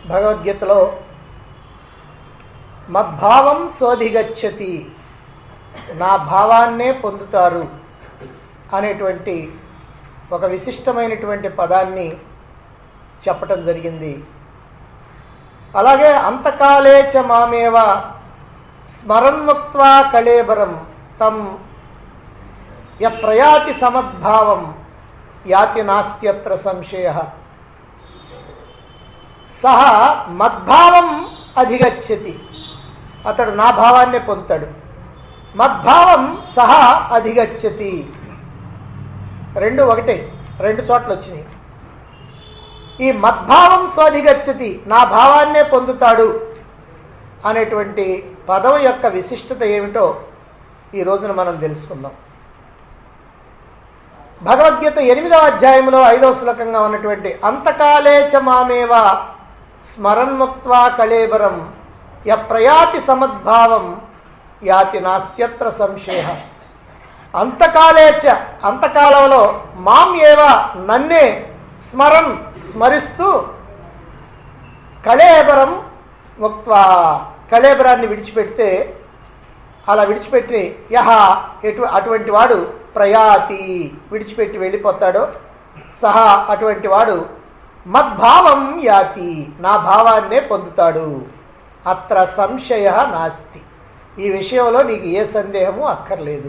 భగవద్గీతలో మద్భావం సోధిగచ్చతి, నా భావాన్నే పొందుతారు అనేటువంటి ఒక విశిష్టమైనటువంటి పదాన్ని చెప్పటం జరిగింది. అలాగే అంతకాలే చ మామేవ స్మరన్ముక్త్వా కళేబరం తం యప్రయాతి సమద్భావం యాతి నాస్త్యత్ర సంశయః. సహ మద్భావం అధిగచ్చతి, అతడు నా భావాన్నే పొందుతాడు. మద్భావం సహ అధిగచ్చతి, రెండు ఒకటే, రెండు చోట్ల వచ్చినాయి. ఈ మద్భావం స్వధిగచ్చతి, నా భావాన్నే పొందుతాడు అనేటువంటి పదం యొక్క విశిష్టత ఏమిటో ఈ రోజున మనం తెలుసుకుందాం. భగవద్గీత 8వ అధ్యాయంలో 5వ శ్లోకంగా ఉన్నటువంటి అంతకాలే చ మామేవ స్మరన్ముక్త్వా కళేబరం యప్రయాతి సమద్భావం యాతి నాస్త్యత్ర సంశయః. అంతకాలే చ, అంతకాలంలో మాం ఏవ, నన్నే స్మరిస్తూ కళేబరం ముక్త్వా, కళేబరాన్ని విడిచిపెడితే, అలా విడిచిపెట్టి యహ, అటువంటి వాడు ప్రయాతి, విడిచిపెట్టి వెళ్ళిపోతాడో, సహా, అటువంటి వాడు మద్భావం యాతి, నా భావాన్నే పొందుతాడు. అత్ర సంశయ నాస్తి, ఈ విషయంలో నీకు ఏ సందేహము అక్కర్లేదు.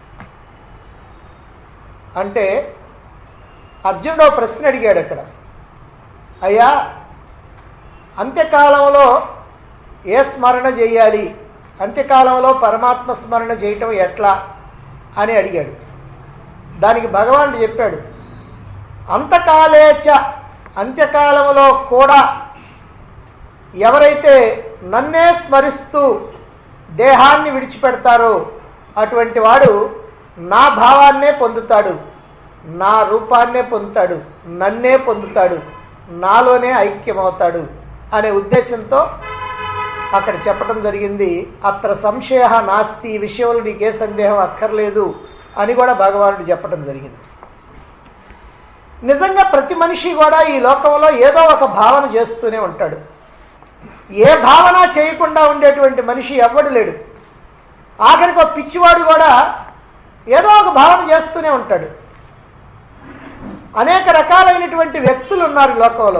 అంటే అర్జునుడు ప్రశ్న అడిగాడు అక్కడ, అయ్యా అంత్యకాలంలో ఏ స్మరణ చేయాలి, అంత్యకాలంలో పరమాత్మ స్మరణ చేయటం ఎట్లా అని అడిగాడు. దానికి భగవానుడు చెప్పాడు, అంతకాలేచ, అంత్యకాలంలో కూడా ఎవరైతే నన్నే స్మరిస్తూ దేహాన్ని విడిచిపెడతారో అటువంటి వాడు నా భావాన్నే పొందుతాడు, నా రూపాన్నే పొందుతాడు, నన్నే పొందుతాడు, నాలోనే ఐక్యమవుతాడు అనే ఉద్దేశంతో అక్కడ చెప్పడం జరిగింది. అత్ర సంశయ నాస్తి, ఈ విషయంలో నీకే సందేహం అక్కర్లేదు అని కూడా భగవానుడు చెప్పడం జరిగింది. నిజంగా ప్రతి మనిషి కూడా ఈ లోకంలో ఏదో ఒక భావన చేస్తూనే ఉంటాడు. ఏ భావన చేయకుండా ఉండేటువంటి మనిషి ఎవ్వడు లేడు. ఆఖరికి ఒక పిచ్చివాడు కూడా ఏదో ఒక భావన చేస్తూనే ఉంటాడు. అనేక రకాలైనటువంటి వ్యక్తులు ఉన్నారు ఈ లోకంలో,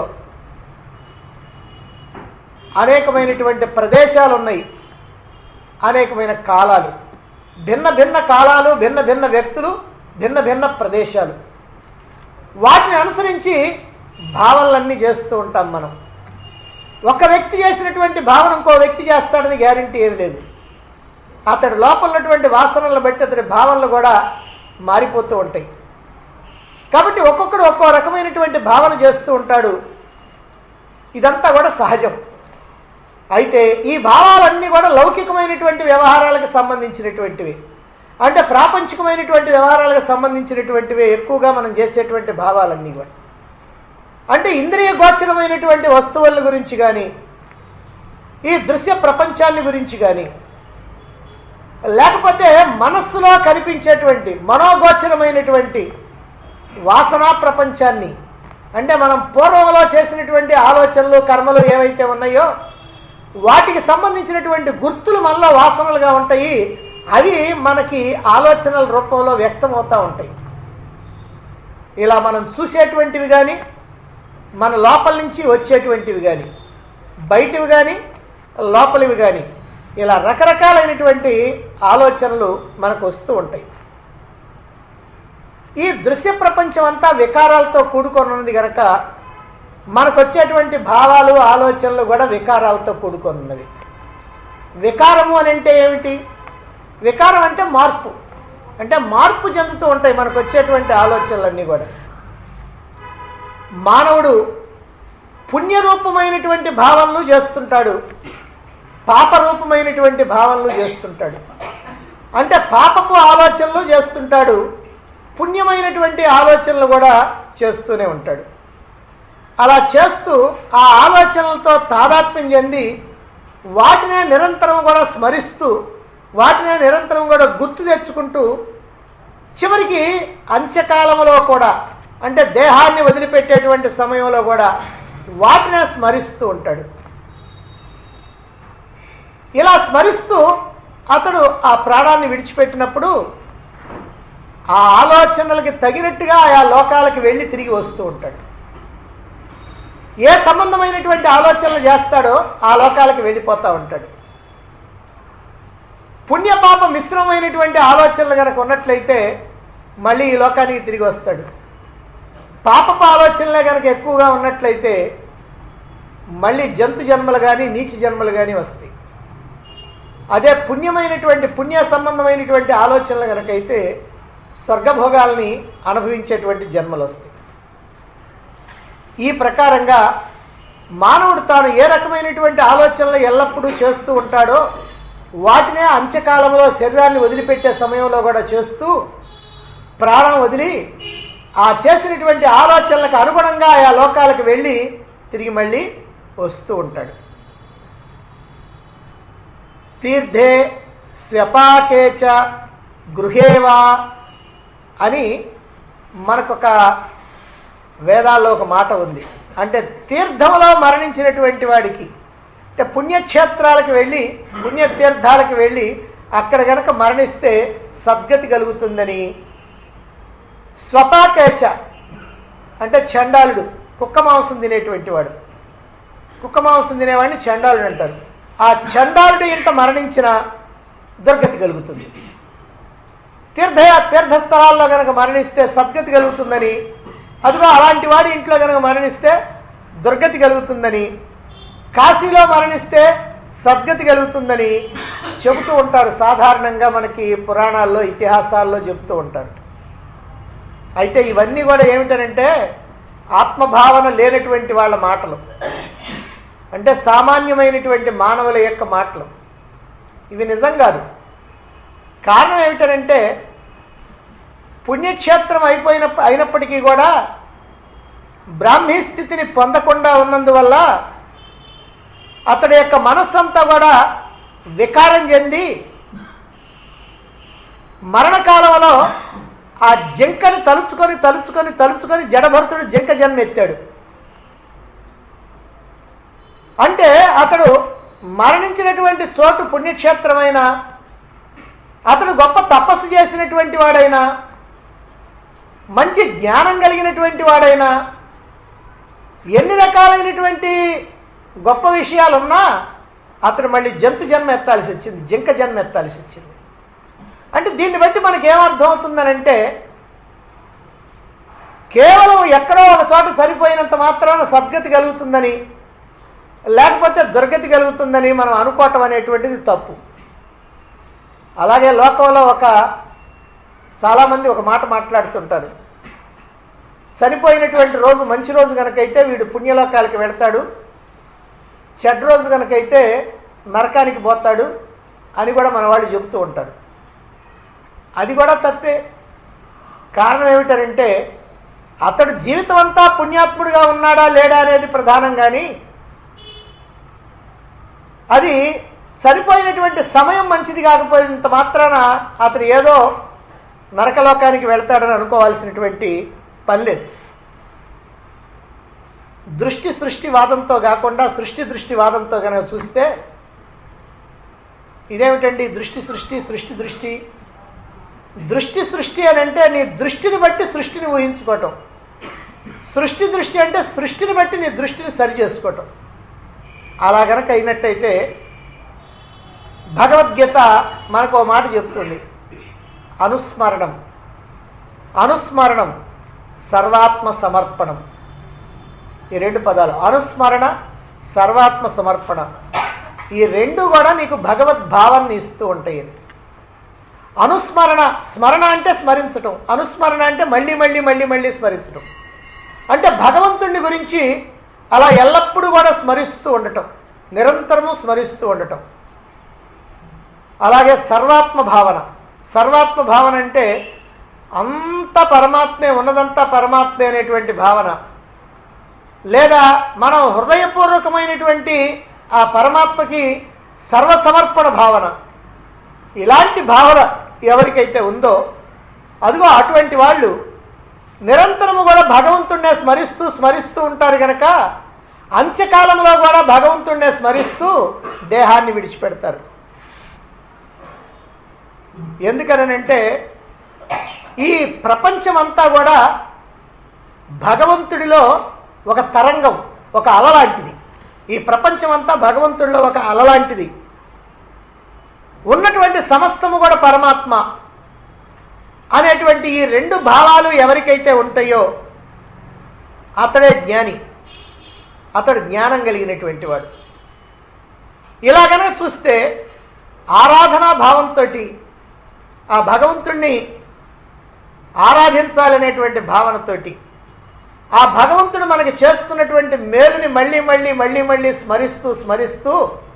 అనేకమైనటువంటి ప్రదేశాలు ఉన్నాయి, అనేకమైన కాలాలు, భిన్న భిన్న కాలాలు, భిన్న భిన్న వ్యక్తులు, భిన్న భిన్న ప్రదేశాలు. వాటిని అనుసరించి భావనలన్నీ చేస్తూ ఉంటాం మనం. ఒక వ్యక్తి చేసినటువంటి భావన ఇంకో వ్యక్తి చేస్తాడని గ్యారంటీ ఏమి లేదు. అతడి లోపల ఉన్నటువంటి వాసనలను బట్టి అతడి భావనలు కూడా మారిపోతూ ఉంటాయి. కాబట్టి ఒక్కొక్కడు ఒక్కో రకమైనటువంటి భావన చేస్తూ ఉంటాడు. ఇదంతా కూడా సహజం. అయితే ఈ భావాలన్నీ కూడా లౌకికమైనటువంటి వ్యవహారాలకు సంబంధించినటువంటివి, అంటే ప్రాపంచికమైనటువంటి వ్యవహారాలకు సంబంధించినటువంటివి ఎక్కువగా మనం చేసేటువంటి భావాలన్నీ కూడా. అంటే ఇంద్రియ గోచరమైనటువంటి వస్తువుల గురించి కానీ, ఈ దృశ్య ప్రపంచాన్ని గురించి కానీ, లేకపోతే మనస్సులో కనిపించేటువంటి మనోగోచరమైనటువంటి వాసనా ప్రపంచాన్ని, అంటే మనం పూర్వంలో చేసినటువంటి ఆలోచనలు, కర్మలు ఏవైతే ఉన్నాయో వాటికి సంబంధించినటువంటి గుర్తులు మనలో వాసనలుగా ఉంటాయి. అవి మనకి ఆలోచనల రూపంలో వ్యక్తమవుతూ ఉంటాయి. ఇలా మనం చూసేటువంటివి కానీ, మన లోపల నుంచి వచ్చేటువంటివి కానీ, బయటివి కానీ, లోపలివి కానీ, ఇలా రకరకాలైనటువంటి ఆలోచనలు మనకు వస్తూ ఉంటాయి. ఈ దృశ్య ప్రపంచం అంతా వికారాలతో కూడుకొని ఉన్నది కనుక మనకు వచ్చేటువంటి భావాలు, ఆలోచనలు కూడా వికారాలతో కూడుకొని ఉన్నవి. వికారము అని అంటే ఏమిటి? వికారం అంటే మార్పు, అంటే మార్పు చెందుతూ ఉంటాయి మనకు వచ్చేటువంటి ఆలోచనలన్నీ కూడా. మానవుడు పుణ్యరూపమైనటువంటి భావనలు చేస్తుంటాడు, పాపరూపమైనటువంటి భావనలు చేస్తుంటాడు. అంటే పాపపు ఆలోచనలు చేస్తుంటాడు, పుణ్యమైనటువంటి ఆలోచనలు కూడా చేస్తూనే ఉంటాడు. అలా చేస్తూ ఆ ఆలోచనలతో తాదాత్మ్యం చెంది వాటినే నిరంతరం కూడా స్మరిస్తూ, వాటినే నిరంతరం కూడా గుర్తు తెచ్చుకుంటూ, చివరికి అంత్యకాలంలో కూడా, అంటే దేహాన్ని వదిలిపెట్టేటువంటి సమయంలో కూడా వాటినే స్మరిస్తూ ఉంటాడు. ఇలా స్మరిస్తూ అతడు ఆ ప్రాణాన్ని విడిచిపెట్టినప్పుడు ఆ ఆలోచనలకి తగినట్టుగా ఆయా లోకాలకి వెళ్ళి తిరిగి వస్తూ ఉంటాడు. ఏ సంబంధమైనటువంటి ఆలోచనలు చేస్తాడో ఆ లోకాలకు వెళ్ళిపోతూ ఉంటాడు. పుణ్యపాప మిశ్రమైనటువంటి ఆలోచనలు కనుక ఉన్నట్లయితే మళ్ళీ ఈ లోకానికి తిరిగి వస్తాడు. పాపపు ఆలోచనలే కనుక ఎక్కువగా ఉన్నట్లయితే మళ్ళీ జంతు జన్మలు కానీ నీచ జన్మలు కానీ వస్తాయి. అదే పుణ్య సంబంధమైనటువంటి ఆలోచనలు కనుకైతే స్వర్గభోగాల్ని అనుభవించేటువంటి జన్మలు వస్తాయి. ఈ ప్రకారంగా మానవుడు తాను ఏ రకమైనటువంటి ఆలోచనలు ఎల్లప్పుడూ చేస్తూ ఉంటాడో వాటినే అంత్యకాలంలో శరీరాన్ని వదిలిపెట్టే సమయంలో కూడా చేస్తూ ప్రాణం వదిలి ఆ చేసినటువంటి ఆలోచనలకు అనుగుణంగా ఆయా లోకాలకు వెళ్ళి తిరిగి మళ్ళీ వస్తూ ఉంటాడు. తీర్థే స్వపాకేచ గృహేవా అని మనకొక వేదాల్లో ఒక మాట ఉంది. అంటే తీర్థంలో మరణించినటువంటి వాడికి, అంటే పుణ్యక్షేత్రాలకు వెళ్ళి పుణ్యతీర్థాలకు వెళ్ళి అక్కడ గనక మరణిస్తే సద్గతి కలుగుతుందని, స్వపాకేచ అంటే చండాలుడు, కుక్క మాంసం తినేటువంటి వాడు, కుక్క మాంసం తినేవాడిని చండాలుడు అంటారు. ఆ చండాలుడు ఇంట మరణించిన దుర్గతి కలుగుతుంది. తీర్థస్థలాల్లో కనుక మరణిస్తే సద్గతి కలుగుతుందని, అదిగో అలాంటి వాడి ఇంట్లో కనుక మరణిస్తే దుర్గతి కలుగుతుందని, కాశీలో మరణిస్తే సద్గతి కలుగుతుందని చెబుతూ ఉంటారు. సాధారణంగా మనకి పురాణాల్లో ఇతిహాసాల్లో చెబుతూ ఉంటారు. అయితే ఇవన్నీ కూడా ఏమిటనంటే ఆత్మభావన లేనటువంటి వాళ్ళ మాటలు, అంటే సామాన్యమైనటువంటి మానవుల యొక్క మాటలు. ఇవి నిజం కాదు. కారణం ఏమిటనంటే పుణ్యక్షేత్రం అయినప్పటికీ కూడా బ్రాహ్మీ స్థితిని పొందకుండా ఉన్నందువల్ల అతడి యొక్క మనస్సంతా కూడా వికారం చెంది మరణకాలంలో ఆ జింకని తలుచుకొని తలుచుకొని తలుచుకొని జడభరతుడు జింక జన్మ ఎత్తాడు. అంటే అతడు మరణించినటువంటి చోటు పుణ్యక్షేత్రమైన, అతడు గొప్ప తపస్సు చేసినటువంటి వాడైనా, మంచి జ్ఞానం కలిగినటువంటి వాడైనా, ఎన్ని రకాలైనటువంటి గొప్ప విషయాలున్నా అతడు మళ్ళీ జంతు జన్మ ఎత్తాల్సి వచ్చింది, జింక జన్మ ఎత్తాల్సి వచ్చింది. అంటే దీన్ని బట్టి మనకి ఏమర్థం అవుతుందనంటే కేవలం ఎక్కడో ఒక చోట సరిపోయినంత మాత్రాన సద్గతి కలుగుతుందని, లేకపోతే దుర్గతి కలుగుతుందని మనం అనుకోవటం అనేటువంటిది తప్పు. అలాగే లోకంలో చాలామంది ఒక మాట మాట్లాడుతుంటారు. చనిపోయినటువంటి రోజు మంచి రోజు కనుకైతే వీడు పుణ్యలోకాలకి వెళ్తాడు, చెడ్డ రోజు కనుకైతే నరకానికి పోతాడు అని కూడా మన వాళ్ళు చెబుతూ ఉంటారు. అది కూడా తప్పే. కారణం ఏమిటంటే అతడు జీవితం అంతా పుణ్యాత్ముడిగా ఉన్నాడా లేడా అనేది ప్రధానం. కానీ అది చనిపోయినటువంటి సమయం మంచిది కాకపోయినంత మాత్రాన అతను ఏదో నరకలోకానికి వెళ్తాడని అనుకోవాల్సినటువంటి పని లేదు. దృష్టి సృష్టివాదంతో కాకుండా సృష్టి దృష్టివాదంతో కనుక చూస్తే ఇదేమిటండి దృష్టి సృష్టి సృష్టి దృష్టి దృష్టి సృష్టి అని అంటే నీ దృష్టిని బట్టి సృష్టిని ఊహించుకోవటం, సృష్టి దృష్టి అంటే సృష్టిని బట్టి నీ దృష్టిని సరి చేసుకోవటం. అలా గనక అయినట్టయితే భగవద్గీత మనకు ఓ మాట చెప్తుంది, అనుస్మరణం అనుస్మరణం సర్వాత్మ సమర్పణం. ఈ రెండు పదాలు అనుస్మరణ సర్వాత్మ సమర్పణ, ఈ రెండు కూడా నీకు భగవద్భావాన్ని ఇస్తూ ఉంటాయి. అనుస్మరణ, స్మరణ అంటే స్మరించటం, అనుస్మరణ అంటే మళ్ళీ మళ్ళీ మళ్ళీ మళ్ళీ స్మరించటం. అంటే భగవంతుడి గురించి అలా ఎల్లప్పుడూ కూడా స్మరిస్తూ ఉండటం, నిరంతరము స్మరిస్తూ ఉండటం. అలాగే సర్వాత్మ భావన, సర్వాత్మ భావన అంటే అంత పరమాత్మే, ఉన్నదంతా పరమాత్మే అనేటువంటి భావన, లేదా మనం హృదయపూర్వకమైనటువంటి ఆ పరమాత్మకి సర్వసమర్పణ భావన. ఇలాంటి భావన ఎవరికైతే ఉందో అదిగో అటువంటి వాళ్ళు నిరంతరము కూడా భగవంతుడినే స్మరిస్తూ స్మరిస్తూ ఉంటారు కనుక అంత్యకాలంలో కూడా భగవంతుడిని స్మరిస్తూ దేహాన్ని విడిచిపెడతారు. ఎందుకనంటే ఈ ప్రపంచమంతా కూడా భగవంతుడిలో ఒక తరంగం, ఒక అల లాంటిది. ఈ ప్రపంచమంతా భగవంతుడిలో ఒక అల లాంటిది. ఉన్నటువంటి సమస్తము కూడా పరమాత్మ అనేటువంటి ఈ రెండు భావాలు ఎవరికైతే ఉంటాయో అతడే జ్ఞాని, అతడు జ్ఞానం కలిగినటువంటి వాడు. ఇలాగనే చూస్తే ఆరాధనా భావంతో ఆ భగవంతుణ్ణి ఆరాధించాలనేటువంటి భావనతోటి ఆ భగవంతుడు మనకి చేస్తున్నటువంటి మేలుని మళ్ళీ మళ్ళీ మళ్ళీ మళ్ళీ స్మరిస్తూ స్మరిస్తూ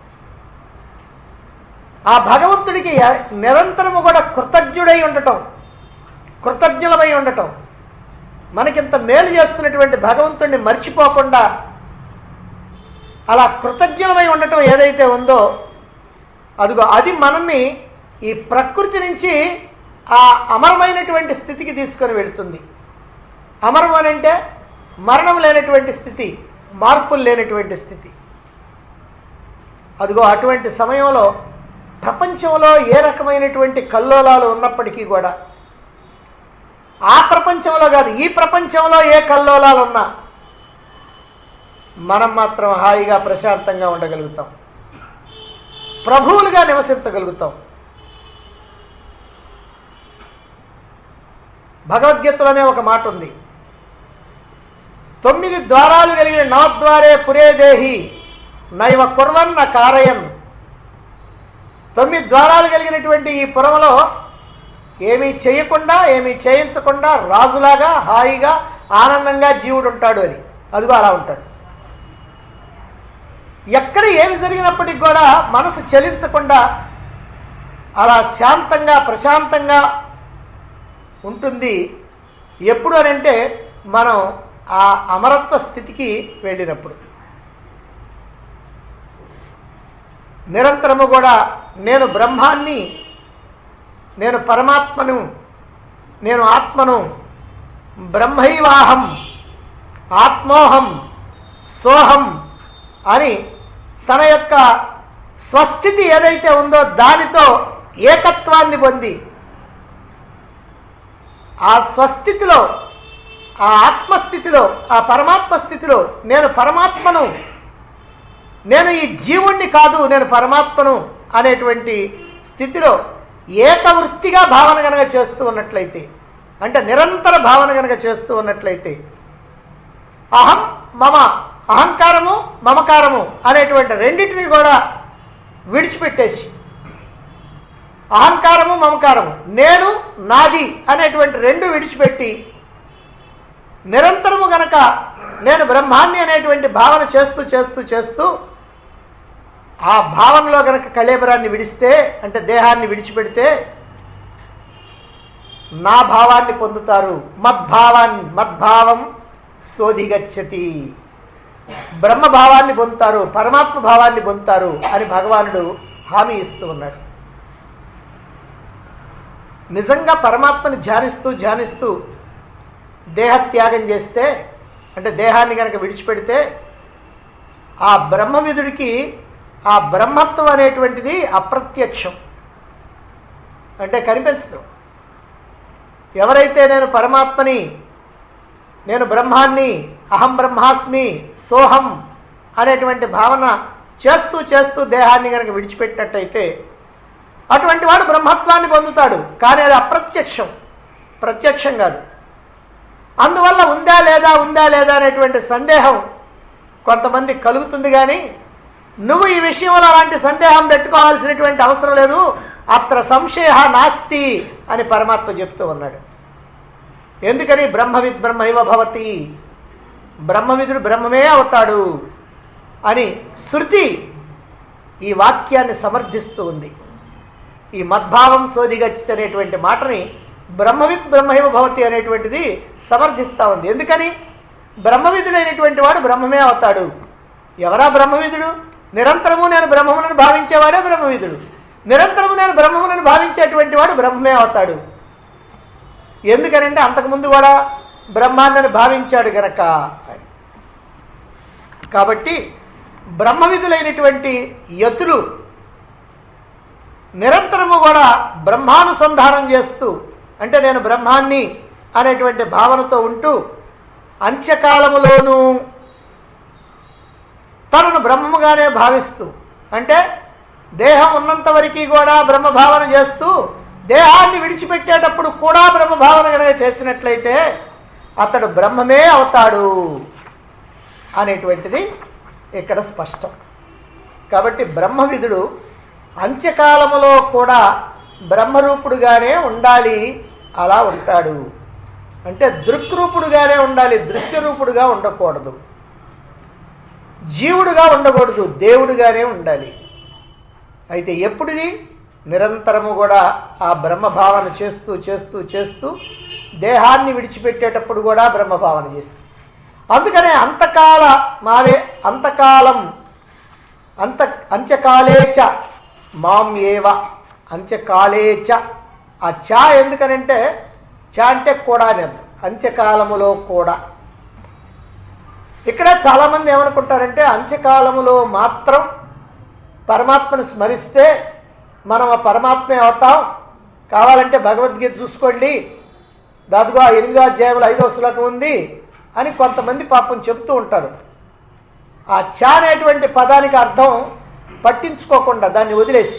ఆ భగవంతుడికి నిరంతరము కూడా కృతజ్ఞుడై ఉండటం, కృతజ్ఞులమై ఉండటం, మనకింత మేలు చేస్తున్నటువంటి భగవంతుడిని మర్చిపోకుండా అలా కృతజ్ఞులమై ఉండటం ఏదైతే ఉందో అదిగో అది మనల్ని ఈ ప్రకృతి నుంచి ఆ అమరమైనటువంటి స్థితికి తీసుకొని వెళుతుంది. అమరం అని అంటే మరణం లేనటువంటి స్థితి, మార్పులు లేనటువంటి స్థితి. అదిగో అటువంటి సమయంలో ప్రపంచంలో ఏ రకమైనటువంటి కల్లోలాలు ఉన్నప్పటికీ కూడా, ఆ ప్రపంచంలో కాదు ఈ ప్రపంచంలో ఏ కల్లోలాలు ఉన్నా మనం మాత్రం హాయిగా ప్రశాంతంగా ఉండగలుగుతాం, ప్రభువులుగా నివసించగలుగుతాం. భగవద్గీతలోనే ఒక మాట ఉంది, 9 ద్వారాలు కలిగిన నవద్వారే పురే దేహి నైవ కుర్వన్న కారయన్. 9 ద్వారాలు కలిగినటువంటి ఈ పురములో ఏమీ చేయకుండా ఏమీ చేయించకుండా రాజులాగా హాయిగా ఆనందంగా జీవుడు ఉంటాడు అని. అదిగో అలా ఉంటాడు. ఎక్కడ ఏమి జరిగినప్పటికి కూడా మనసు చలించకుండా అలా శాంతంగా ప్రశాంతంగా ఉంటుంది. ఎప్పుడు అని అంటే మనం ఆ అమరత్వ స్థితికి వెళ్ళినప్పుడు. నిరంతరము కూడా నేను బ్రహ్మాన్ని, నేను పరమాత్మను, నేను ఆత్మను, బ్రహ్మైవాహం, ఆత్మోహం, సోహం అని తన యొక్క స్వస్థితి ఏదైతే ఉందో దానితో ఏకత్వాన్ని పొంది ఆ స్వస్థితిలో, ఆ ఆత్మస్థితిలో, ఆ పరమాత్మ స్థితిలో నేను పరమాత్మను, నేను ఈ జీవుణ్ణి కాదు నేను పరమాత్మను అనేటువంటి స్థితిలో ఏకవృత్తిగా భావన కనుక చేస్తూ ఉన్నట్లయితే, అంటే నిరంతర భావన కనుక చేస్తూ ఉన్నట్లయితే, అహం మమ, అహంకారము మమకారము అనేటువంటి రెండింటిని కూడా విడిచిపెట్టేసి, అహంకారము మమకారము, నేను నాది అనేటువంటి రెండు విడిచిపెట్టి నిరంతరము గనక నేను బ్రహ్మాన్ని అనేటువంటి భావన చేస్తూ చేస్తూ చేస్తూ ఆ భావనలో గనక కళేబరాన్ని విడిస్తే, అంటే దేహాన్ని విడిచిపెడితే నా భావాన్ని పొందుతారు. మద్భావం శోధిగచ్చతి, బ్రహ్మభావాన్ని పొందుతారు, పరమాత్మ భావాన్ని పొందుతారు అని భగవానుడు హామీ ఇస్తూ ఉన్నాడు. నిజంగా పరమాత్మని ధ్యానిస్తూ ధ్యానిస్తూ దేహత్యాగం చేస్తే, అంటే దేహాన్ని కనుక విడిచిపెడితే ఆ బ్రహ్మవిదుడికి ఆ బ్రహ్మత్వం అనేటువంటిది అప్రత్యక్షం, అంటే కనిపించదు. ఎవరైతే నేను పరమాత్మని, నేను బ్రహ్మాన్ని, అహం బ్రహ్మాస్మి, సోహం అనేటువంటి భావన చేస్తూ చేస్తూ దేహాన్ని కనుక విడిచిపెట్టినట్టయితే అటువంటి వాడు బ్రహ్మత్వాన్ని పొందుతాడు. కానీ అది అప్రత్యక్షం, ప్రత్యక్షం కాదు. అందువల్ల ఉందా లేదా అనేటువంటి సందేహం కొంతమంది కలుగుతుంది. కానీ నువ్వు ఈ విషయంలో అలాంటి సందేహం పెట్టుకోవాల్సినటువంటి అవసరం లేదు. అత్ర సంశయ నాస్తి అని పరమాత్మ చెప్తూ ఉన్నాడు. ఎందుకని? బ్రహ్మవిద్ బ్రహ్మైవ భవతి, బ్రహ్మవిదుడు బ్రహ్మమే అవుతాడు అని శృతి ఈ వాక్యాన్ని సమర్థిస్తూ ఉంది. ఈ మద్భావం శోధిగచ్చిత అనేటువంటి మాటని బ్రహ్మవిద్ బ్రహ్మైవ భవతి అనేటువంటిది సమర్థిస్తూ ఉంది. ఎందుకని? బ్రహ్మవిదుడైనటువంటి వాడు బ్రహ్మమే అవుతాడు. ఎవరా బ్రహ్మవిదుడు? నిరంతరము నేను బ్రహ్మమునని భావించేవాడే బ్రహ్మవిదుడు. నిరంతరము నేను బ్రహ్మమునని భావించేటువంటి వాడు బ్రహ్మమే అవుతాడు. ఎందుకనంటే అంతకుముందు కూడా బ్రహ్మాన్నని భావించాడు గనక. కాబట్టి బ్రహ్మవిధులైనటువంటి యతులు నిరంతరము కూడా బ్రహ్మానుసంధానం చేస్తూ, అంటే నేను బ్రహ్మాన్ని అనేటువంటి భావనతో ఉంటూ అంత్యకాలములోనూ తనను బ్రహ్మముగానే భావిస్తూ, అంటే దేహం ఉన్నంత వరకు కూడా బ్రహ్మభావన చేస్తూ దేహాన్ని విడిచిపెట్టేటప్పుడు కూడా బ్రహ్మభావన కనుక చేసినట్లయితే అతడు బ్రహ్మమే అవుతాడు అనేటువంటిది ఇక్కడ స్పష్టం. కాబట్టి బ్రహ్మవిధుడు అంత్యకాలములో కూడా బ్రహ్మరూపుడుగానే ఉండాలి. అలా ఉంటాడు అంటే దృక్రూపుడుగానే ఉండాలి, దృశ్యరూపుడుగా ఉండకూడదు, జీవుడుగా ఉండకూడదు, దేవుడుగానే ఉండాలి. అయితే ఎప్పుడుది? నిరంతరము కూడా ఆ బ్రహ్మభావన చేస్తూ చేస్తూ చేస్తూ దేహాన్ని విడిచిపెట్టేటప్పుడు కూడా బ్రహ్మభావన చేస్తూ, అందుకనే అంతకాలం అంత్యకాలేచ మాం ఏవ అంత్యకాలేచ. ఆ చ ఎందుకనంటే చ అంటే కూడా అంత్యకాలములో కూడా. ఇక్కడ చాలామంది ఏమనుకుంటారంటే అంత్యకాలములో మాత్రం పరమాత్మను స్మరిస్తే మనం ఆ పరమాత్మే అవుతాం, కావాలంటే భగవద్గీత చూసుకోండి, దాదాపుగా 8వ అధ్యాయంలో 5వ శ్లోకం ఉంది అని కొంతమంది పాపం చెప్తూ ఉంటారు. ఆ చ అనేటువంటి పదానికి అర్థం పట్టించుకోకుండా దాన్ని వదిలేసి,